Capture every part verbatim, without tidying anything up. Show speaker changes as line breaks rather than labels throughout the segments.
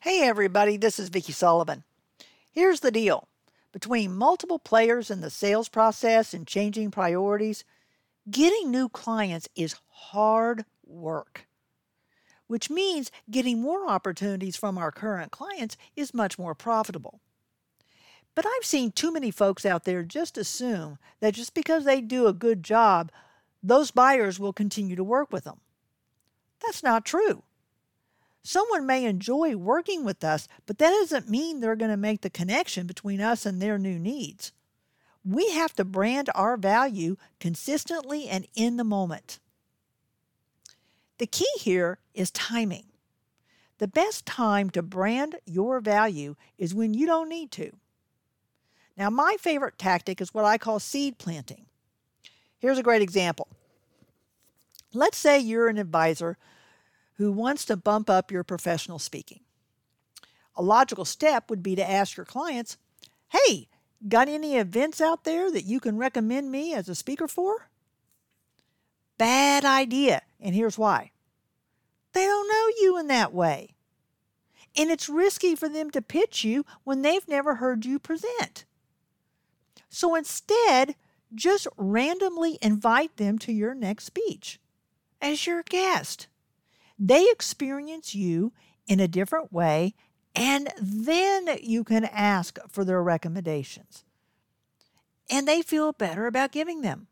Hey everybody, this is Vicki Sullivan. Here's the deal. Between multiple players in the sales process and changing priorities, getting new clients is hard work, which means getting more opportunities from our current clients is much more profitable. But I've seen too many folks out there just assume that just because they do a good job, those buyers will continue to work with them. That's not true. Someone may enjoy working with us, but that doesn't mean they're going to make the connection between us and their new needs. We have to brand our value consistently and in the moment. The key here is timing. The best time to brand your value is when you don't need to. Now, my favorite tactic is what I call seed planting. Here's a great example. Let's say you're an advisor who wants to bump up your professional speaking. A logical step would be to ask your clients, hey, got any events out there that you can recommend me as a speaker for? Bad idea, and here's why. They don't know you in that way. And it's risky for them to pitch you when they've never heard you present. So instead, just randomly invite them to your next speech as your guest. They experience you in a different way, and then you can ask for their recommendations. And they feel better about giving them.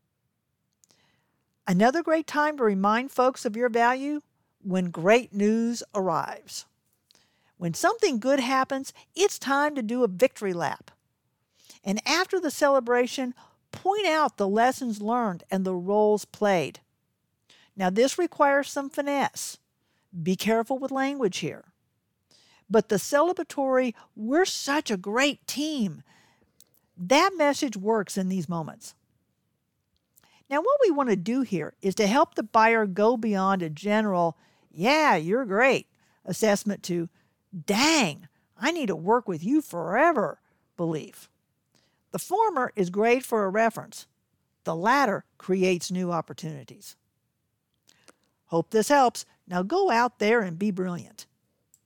Another great time to remind folks of your value, when great news arrives. When something good happens, it's time to do a victory lap. And after the celebration, point out the lessons learned and the roles played. Now, this requires some finesse. Be careful with language here. But the celebratory, we're such a great team, that message works in these moments. Now, what we want to do here is to help the buyer go beyond a general, yeah, you're great, assessment to, dang, I need to work with you forever belief. The former is great for a reference. The latter creates new opportunities. Hope this helps. Now go out there and be brilliant.